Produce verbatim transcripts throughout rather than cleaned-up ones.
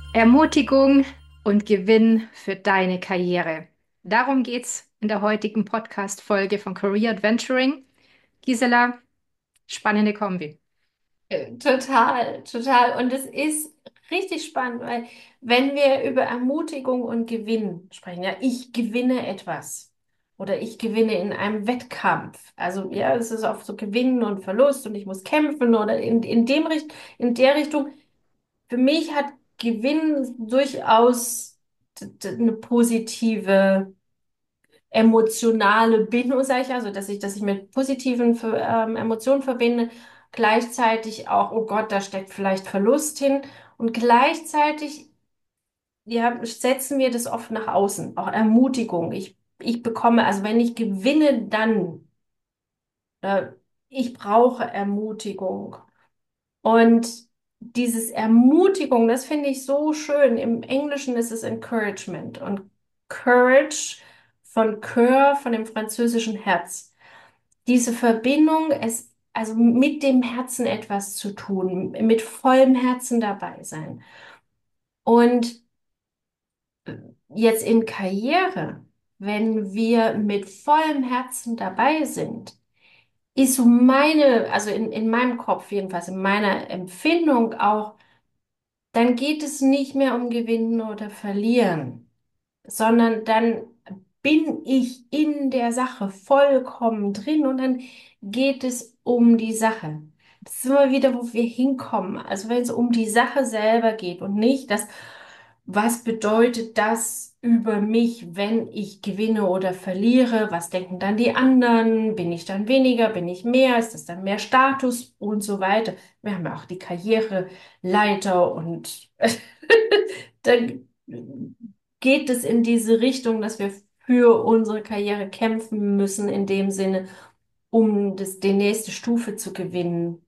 Ermutigung und Gewinn für deine Karriere. Darum geht's in der heutigen Podcast-Folge von Career Adventuring. Gisela, spannende Kombi. Äh, Total, total. Und es ist richtig spannend, weil wenn wir über Ermutigung und Gewinn sprechen, ja, ich gewinne etwas oder ich gewinne in einem Wettkampf. Also ja, es ist oft so Gewinn und Verlust und ich muss kämpfen oder in, in dem Richt, in der Richtung. Für mich hat Gewinn durchaus d- d- eine positive emotionale Bindung, sage ich also, dass ich, dass ich mit positiven Ver- ähm, Emotionen verbinde, gleichzeitig auch, oh Gott, da steckt vielleicht Verlust hin und gleichzeitig, ja, setzen wir das oft nach außen, auch Ermutigung. Ich, ich bekomme, also wenn ich gewinne, dann, äh, ich brauche Ermutigung. Und dieses Ermutigung, das finde ich so schön. Im Englischen ist es Encouragement und Courage von Cœur, von dem französischen Herz. Diese Verbindung, es, also mit dem Herzen etwas zu tun, mit vollem Herzen dabei sein. Und jetzt in Karriere, wenn wir mit vollem Herzen dabei sind, ist so meine, also in, in meinem Kopf jedenfalls, in meiner Empfindung auch, dann geht es nicht mehr um Gewinnen oder Verlieren, sondern dann bin ich in der Sache vollkommen drin und dann geht es um die Sache. Das ist immer wieder, wo wir hinkommen. Also wenn es um die Sache selber geht und nicht das, was bedeutet das über mich, wenn ich gewinne oder verliere? Was denken dann die anderen? Bin ich dann weniger? Bin ich mehr? Ist das dann mehr Status und so weiter? Wir haben ja auch die Karriereleiter und dann geht es in diese Richtung, dass wir für unsere Karriere kämpfen müssen, in dem Sinne, um das, die nächste Stufe zu gewinnen.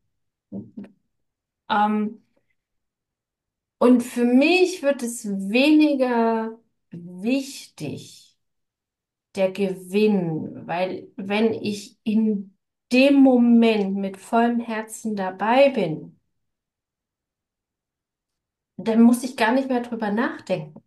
Ähm, und für mich wird es weniger wichtig, der Gewinn, weil wenn ich in dem Moment mit vollem Herzen dabei bin, dann muss ich gar nicht mehr drüber nachdenken,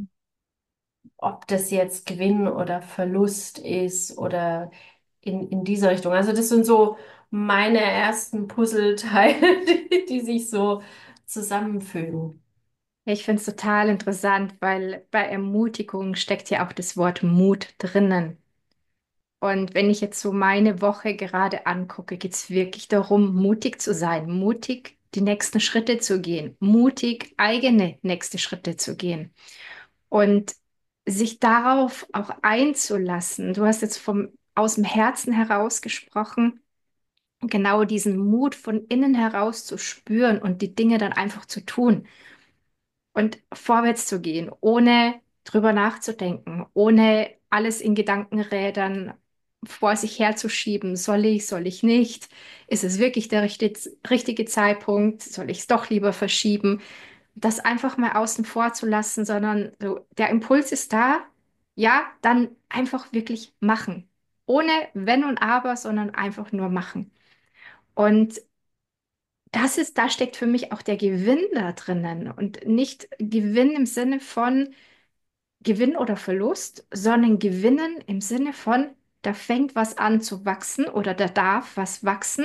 ob das jetzt Gewinn oder Verlust ist oder in, in dieser Richtung. Also das sind so meine ersten Puzzleteile, die, die sich so zusammenfügen. Ich finde es total interessant, weil bei Ermutigung steckt ja auch das Wort Mut drinnen. Und wenn ich jetzt so meine Woche gerade angucke, geht es wirklich darum, mutig zu sein, mutig die nächsten Schritte zu gehen, mutig eigene nächste Schritte zu gehen. Und sich darauf auch einzulassen. Du hast jetzt vom, aus dem Herzen heraus gesprochen, genau diesen Mut von innen heraus zu spüren und die Dinge dann einfach zu tun und vorwärts zu gehen, ohne drüber nachzudenken, ohne alles in Gedankenrädern vor sich herzuschieben. Soll ich, soll ich nicht? Ist es wirklich der richtige, richtige Zeitpunkt? Soll ich es doch lieber verschieben? Das einfach mal außen vor zu lassen, sondern so, der Impuls ist da, ja, dann einfach wirklich machen. Ohne Wenn und Aber, sondern einfach nur machen. Und das ist, da steckt für mich auch der Gewinn da drinnen und nicht Gewinn im Sinne von Gewinn oder Verlust, sondern Gewinnen im Sinne von, da fängt was an zu wachsen oder da darf was wachsen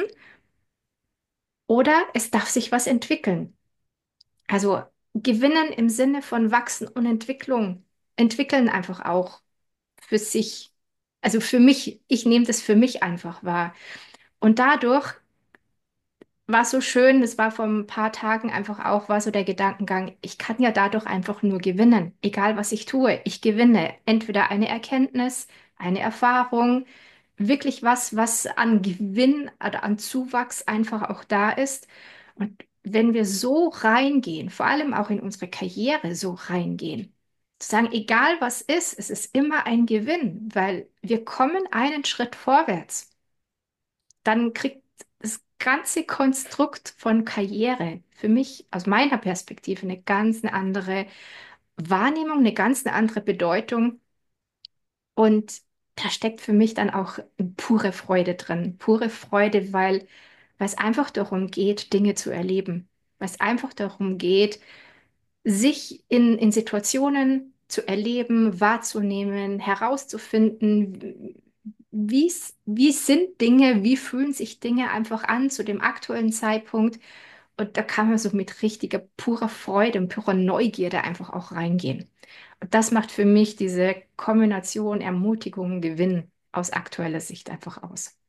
oder es darf sich was entwickeln. Also Gewinnen im Sinne von Wachsen und Entwicklung, entwickeln einfach auch für sich. Also für mich, ich nehme das für mich einfach wahr. Und dadurch war so schön, das war vor ein paar Tagen einfach auch, war so der Gedankengang, ich kann ja dadurch einfach nur gewinnen, egal was ich tue. Ich gewinne entweder eine Erkenntnis, eine Erfahrung, wirklich was, was an Gewinn oder an Zuwachs einfach auch da ist. Und wenn wir so reingehen, vor allem auch in unsere Karriere so reingehen, zu sagen, egal was ist, es ist immer ein Gewinn, weil wir kommen einen Schritt vorwärts, dann kriegt das ganze Konstrukt von Karriere für mich aus meiner Perspektive eine ganz eine andere Wahrnehmung, eine ganz eine andere Bedeutung. Und da steckt für mich dann auch pure Freude drin. Pure Freude, weil, weil es einfach darum geht, Dinge zu erleben. Weil es einfach darum geht, sich in, in Situationen zu erleben, wahrzunehmen, herauszufinden, wie, wie sind Dinge, wie fühlen sich Dinge einfach an zu dem aktuellen Zeitpunkt. Und da kann man so mit richtiger, purer Freude und purer Neugierde einfach auch reingehen. Und das macht für mich diese Kombination Ermutigung, Gewinn aus aktueller Sicht einfach aus.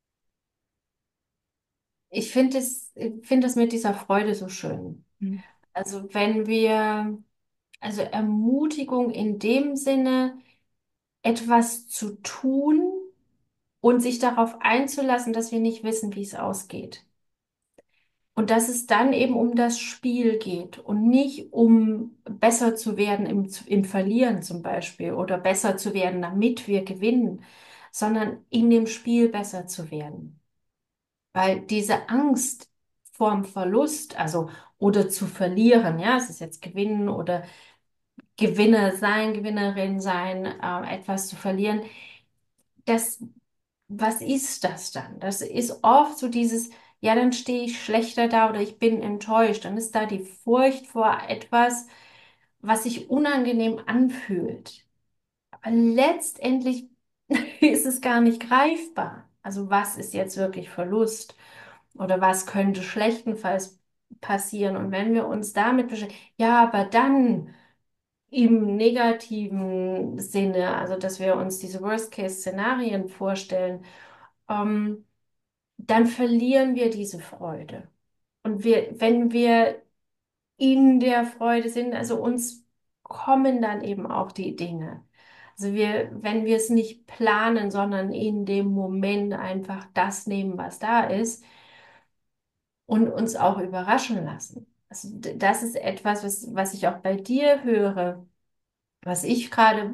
Ich finde es, ich finde es mit dieser Freude so schön. Mhm. Also wenn wir, also Ermutigung in dem Sinne, etwas zu tun und sich darauf einzulassen, dass wir nicht wissen, wie es ausgeht. Und dass es dann eben um das Spiel geht und nicht um besser zu werden im, im Verlieren zum Beispiel oder besser zu werden, damit wir gewinnen, sondern in dem Spiel besser zu werden. Weil diese Angst vorm Verlust, also oder zu verlieren, ja, es ist jetzt gewinnen oder Gewinner sein, Gewinnerin sein, äh, etwas zu verlieren, das, was ist das dann? Das ist oft so dieses, ja, dann stehe ich schlechter da oder ich bin enttäuscht. Dann ist da die Furcht vor etwas, was sich unangenehm anfühlt. Aber letztendlich ist es gar nicht greifbar. Also was ist jetzt wirklich Verlust oder was könnte schlechtestenfalls passieren? Und wenn wir uns damit beschäftigen, ja, aber dann im negativen Sinne, also dass wir uns diese Worst-Case-Szenarien vorstellen, ähm, dann verlieren wir diese Freude. Und wir, wenn wir in der Freude sind, also uns kommen dann eben auch die Dinge. Also wir, wenn wir es nicht planen, sondern in dem Moment einfach das nehmen, was da ist und uns auch überraschen lassen. Also d- das ist etwas, was, was ich auch bei dir höre, was ich gerade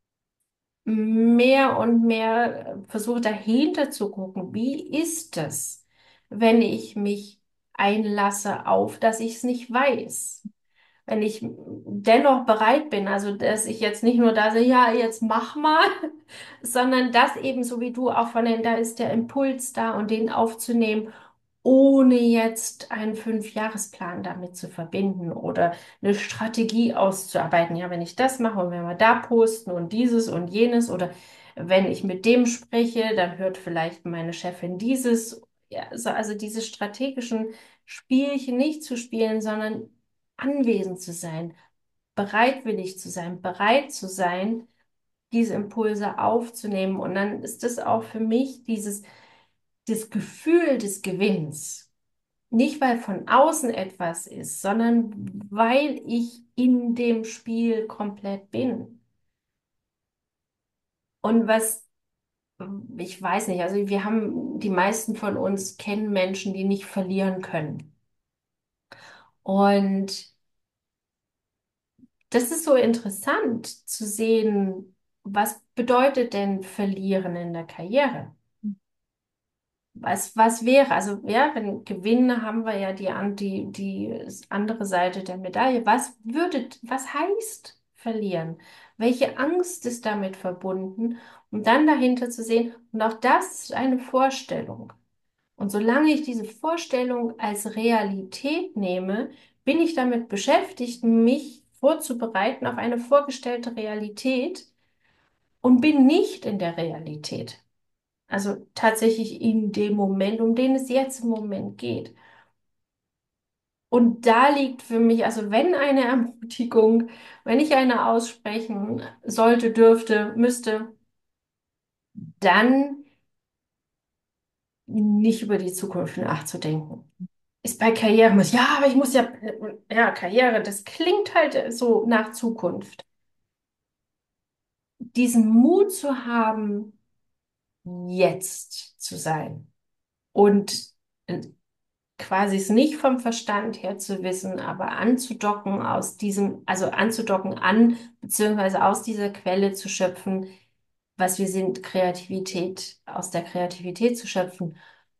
mehr und mehr äh, versuche dahinter zu gucken, wie ist es, wenn ich mich einlasse auf, dass ich es nicht weiß. Wenn ich dennoch bereit bin, also dass ich jetzt nicht nur da sage, ja, jetzt mach mal, sondern das eben so wie du auch von den, da ist der Impuls da und den aufzunehmen, ohne jetzt einen Fünfjahresplan damit zu verbinden oder eine Strategie auszuarbeiten. Ja, wenn ich das mache und wenn wir da posten und dieses und jenes oder wenn ich mit dem spreche, dann hört vielleicht meine Chefin dieses. Ja, so, also diese strategischen Spielchen nicht zu spielen, sondern anwesend zu sein, bereitwillig zu sein, bereit zu sein, diese Impulse aufzunehmen. Und dann ist das auch für mich dieses, das Gefühl des Gewinns. Nicht, weil von außen etwas ist, sondern weil ich in dem Spiel komplett bin. Und was, ich weiß nicht, also wir haben, die meisten von uns kennen Menschen, die nicht verlieren können. Und das ist so interessant zu sehen, was bedeutet denn verlieren in der Karriere? Was, was wäre, also ja, wenn Gewinne haben wir ja die, an- die, die andere Seite der Medaille. Was würde, was heißt verlieren? Welche Angst ist damit verbunden? Um dann dahinter zu sehen, und auch das ist eine Vorstellung. Und solange ich diese Vorstellung als Realität nehme, bin ich damit beschäftigt, mich vorzubereiten auf eine vorgestellte Realität und bin nicht in der Realität. Also tatsächlich in dem Moment, um den es jetzt im Moment geht. Und da liegt für mich, also wenn eine Ermutigung, wenn ich eine aussprechen sollte, dürfte, müsste, dann nicht über die Zukunft nachzudenken. Ist bei Karriere, muss, ja, aber ich muss ja, ja, Karriere, das klingt halt so nach Zukunft. Diesen Mut zu haben, jetzt zu sein und äh, quasi es nicht vom Verstand her zu wissen, aber anzudocken aus diesem, also anzudocken an, beziehungsweise aus dieser Quelle zu schöpfen, was wir sind, Kreativität, aus der Kreativität zu schöpfen.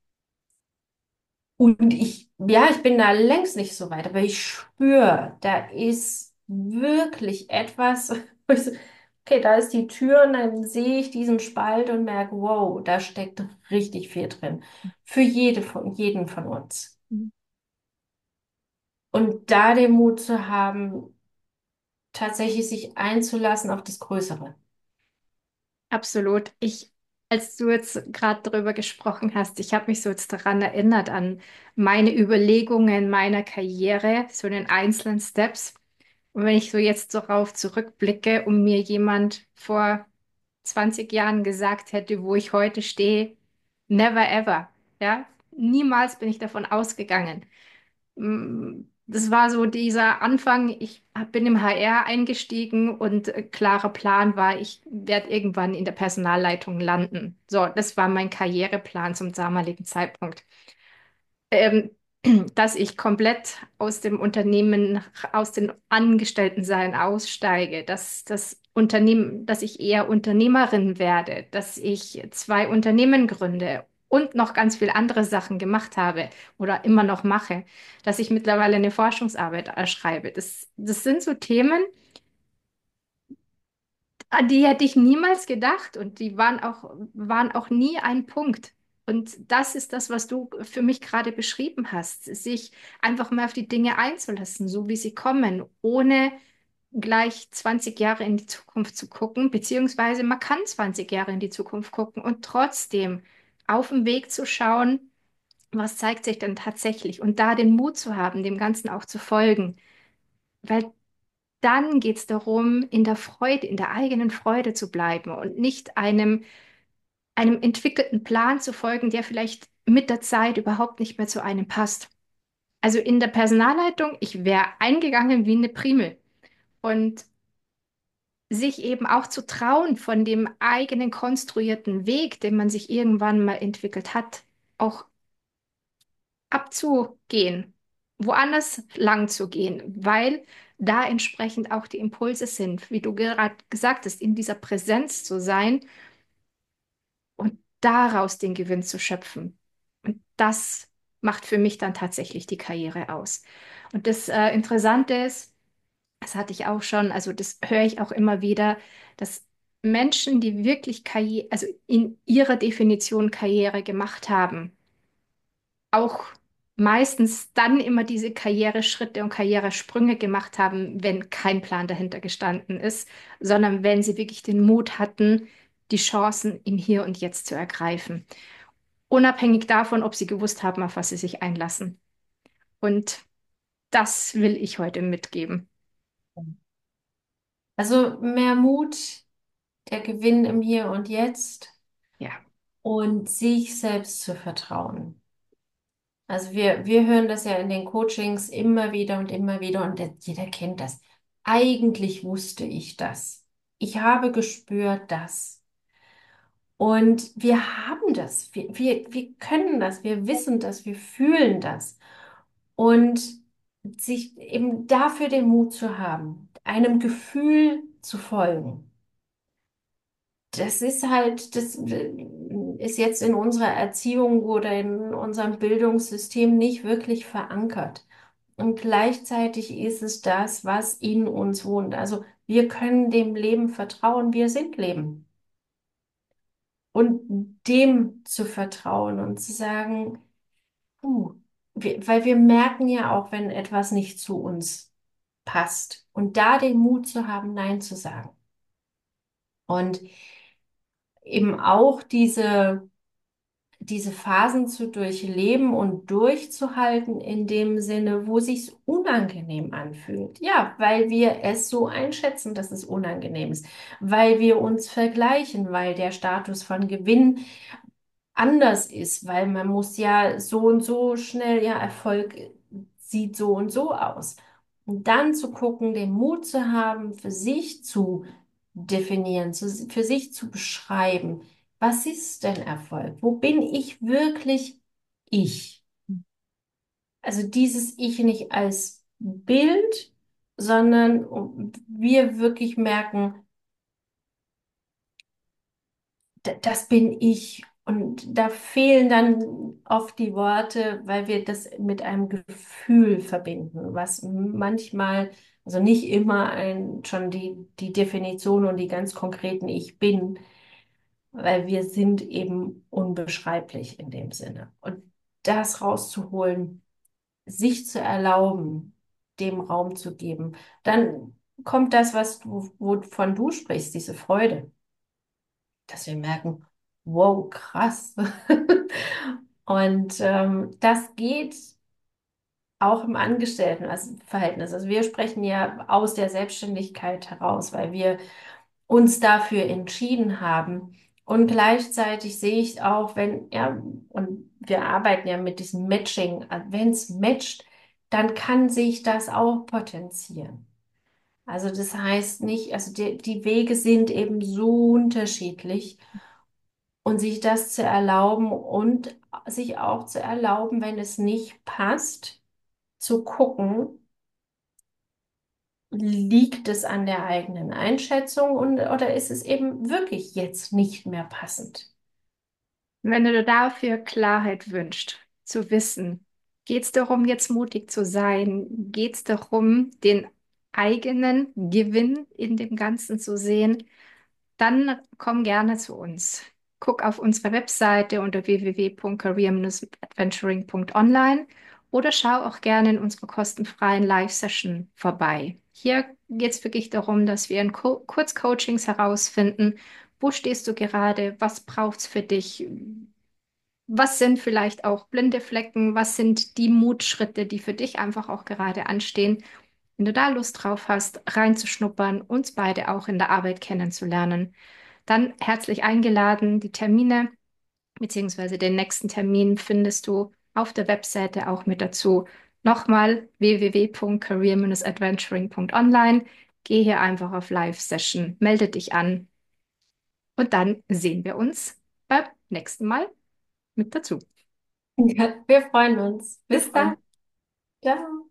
Und ich, ja, ich bin da längst nicht so weit, aber ich spüre, da ist wirklich etwas, wo ich so, okay, da ist die Tür und dann sehe ich diesen Spalt und merke, wow, da steckt richtig viel drin. Für jede von, jeden von uns. Und da den Mut zu haben, tatsächlich sich einzulassen auf das Größere. Absolut. Ich, als du jetzt gerade darüber gesprochen hast, ich habe mich so jetzt daran erinnert an meine Überlegungen meiner Karriere, so in den einzelnen Steps. Und wenn ich so jetzt darauf zurückblicke und mir jemand vor zwanzig Jahren gesagt hätte, wo ich heute stehe, never ever. Ja, niemals bin ich davon ausgegangen. Mm, Das war so dieser Anfang. Ich hab- bin im H R eingestiegen und äh, klarer Plan war, ich werde irgendwann in der Personalleitung landen. So, das war mein Karriereplan zum damaligen Zeitpunkt. Ähm, Dass ich komplett aus dem Unternehmen, aus dem Angestelltensein aussteige, dass das Unternehmen, dass ich eher Unternehmerin werde, dass ich zwei Unternehmen gründe und noch ganz viele andere Sachen gemacht habe oder immer noch mache, dass ich mittlerweile eine Forschungsarbeit äh, schreibe. Das, das sind so Themen, an die hätte ich niemals gedacht und die waren auch, waren auch nie ein Punkt. Und das ist das, was du für mich gerade beschrieben hast, sich einfach mal auf die Dinge einzulassen, so wie sie kommen, ohne gleich zwanzig Jahre in die Zukunft zu gucken, beziehungsweise man kann zwanzig Jahre in die Zukunft gucken und trotzdem auf dem Weg zu schauen, was zeigt sich denn tatsächlich und da den Mut zu haben, dem Ganzen auch zu folgen. Weil dann geht es darum, in der Freude, in der eigenen Freude zu bleiben und nicht einem, einem entwickelten Plan zu folgen, der vielleicht mit der Zeit überhaupt nicht mehr zu einem passt. Also in der Personalleitung, ich wäre eingegangen wie eine Primel. Und sich eben auch zu trauen, von dem eigenen konstruierten Weg, den man sich irgendwann mal entwickelt hat, auch abzugehen, woanders lang zu gehen, weil da entsprechend auch die Impulse sind, wie du gerade gesagt hast, in dieser Präsenz zu sein und daraus den Gewinn zu schöpfen. Und das macht für mich dann tatsächlich die Karriere aus. Und das äh, Interessante ist, das hatte ich auch schon, also das höre ich auch immer wieder, dass Menschen, die wirklich Karriere, also in ihrer Definition Karriere gemacht haben, auch meistens dann immer diese Karriereschritte und Karrieresprünge gemacht haben, wenn kein Plan dahinter gestanden ist, sondern wenn sie wirklich den Mut hatten, die Chancen im Hier und Jetzt zu ergreifen. Unabhängig davon, ob sie gewusst haben, auf was sie sich einlassen. Und das will ich heute mitgeben. Also mehr Mut, der Gewinn im Hier und Jetzt Ja, und sich selbst zu vertrauen. Also wir, wir hören das ja in den Coachings immer wieder und immer wieder und der- jeder kennt das. Eigentlich wusste ich das. Ich habe gespürt das. Und wir haben das. Wir, wir, wir können das. Wir wissen das. Wir fühlen das. Und sich eben dafür den Mut zu haben, einem Gefühl zu folgen. Das ist halt, das ist jetzt in unserer Erziehung oder in unserem Bildungssystem nicht wirklich verankert. Und gleichzeitig ist es das, was in uns wohnt. Also wir können dem Leben vertrauen, wir sind Leben. Und dem zu vertrauen und zu sagen, puh, wir, weil wir merken ja auch, wenn etwas nicht zu uns passt. Und da den Mut zu haben, Nein zu sagen. Und eben auch diese diese Phasen zu durchleben und durchzuhalten in dem Sinne, wo sich's unangenehm anfühlt. Ja, weil wir es so einschätzen, dass es unangenehm ist, weil wir uns vergleichen, weil der Status von Gewinn anders ist, weil man muss ja so und so schnell, ja, Erfolg sieht so und so aus. Und dann zu gucken, den Mut zu haben, für sich zu definieren, zu, für sich zu beschreiben, was ist denn Erfolg? Wo bin ich wirklich ich? Also dieses Ich nicht als Bild, sondern wir wirklich merken, d- das bin ich. Und da fehlen dann oft die Worte, weil wir das mit einem Gefühl verbinden, was manchmal, also nicht immer ein, schon die, die Definition und die ganz konkreten Ich bin, weil wir sind eben unbeschreiblich in dem Sinne. Und das rauszuholen, sich zu erlauben. dem Raum zu geben, dann kommt das, was du, wovon du sprichst, diese Freude, dass wir merken, wow, krass. Und ähm, das geht auch im Angestelltenverhältnis. Also wir sprechen ja aus der Selbstständigkeit heraus, weil wir uns dafür entschieden haben. Und gleichzeitig sehe ich auch, wenn, ja, und wir arbeiten ja mit diesem Matching, wenn es matcht, dann kann sich das auch potenzieren. Also das heißt nicht, also die, die Wege sind eben so unterschiedlich und sich das zu erlauben und sich auch zu erlauben, wenn es nicht passt, zu gucken, liegt es an der eigenen Einschätzung und, oder ist es eben wirklich jetzt nicht mehr passend? Wenn du dir dafür Klarheit wünschst, zu wissen, geht es darum, jetzt mutig zu sein? Geht es darum, den eigenen Gewinn in dem Ganzen zu sehen? Dann komm gerne zu uns. Guck auf unsere Webseite unter w w w punkt career adventuring punkt online oder schau auch gerne in unsere kostenfreien Live-Session vorbei. Hier geht es wirklich darum, dass wir in Co Kurzcoachings herausfinden, wo stehst du gerade, was braucht es für dich, was sind vielleicht auch blinde Flecken, was sind die Mutschritte, die für dich einfach auch gerade anstehen. Wenn du da Lust drauf hast, reinzuschnuppern, uns beide auch in der Arbeit kennenzulernen, dann herzlich eingeladen. Die Termine beziehungsweise den nächsten Termin findest du auf der Webseite auch mit dazu. Nochmal w w w punkt career adventuring punkt online. Geh hier einfach auf Live-Session, melde dich an und dann sehen wir uns beim nächsten Mal mit dazu. Ja, wir freuen uns. Bis Bis dann. dann. Ciao.